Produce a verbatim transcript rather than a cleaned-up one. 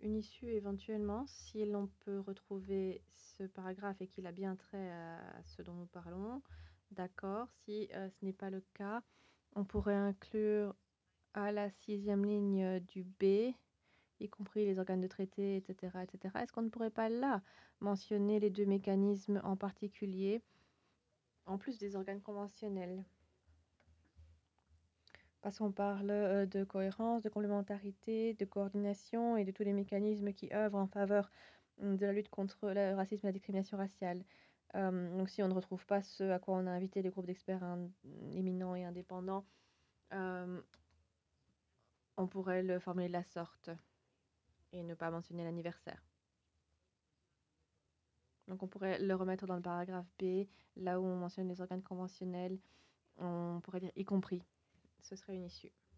Une issue éventuellement, si l'on peut retrouver ce paragraphe et qu'il a bien trait à ce dont nous parlons, d'accord. Si euh, ce n'est pas le cas, on pourrait inclure à la sixième ligne du B, y compris les organes de traité, et cetera, et cetera. Est-ce qu'on ne pourrait pas là mentionner les deux mécanismes en particulier, en plus des organes conventionnels? Parce qu'on parle euh, de cohérence, de complémentarité, de coordination et de tous les mécanismes qui œuvrent en faveur hum, de la lutte contre le racisme et la discrimination raciale. Euh, donc si on ne retrouve pas ce à quoi on a invité les groupes d'experts in- éminents et indépendants, euh, on pourrait le formuler de la sorte et ne pas mentionner l'anniversaire. Donc on pourrait le remettre dans le paragraphe B, là où on mentionne les organes conventionnels, on pourrait dire y compris. Ce serait une issue.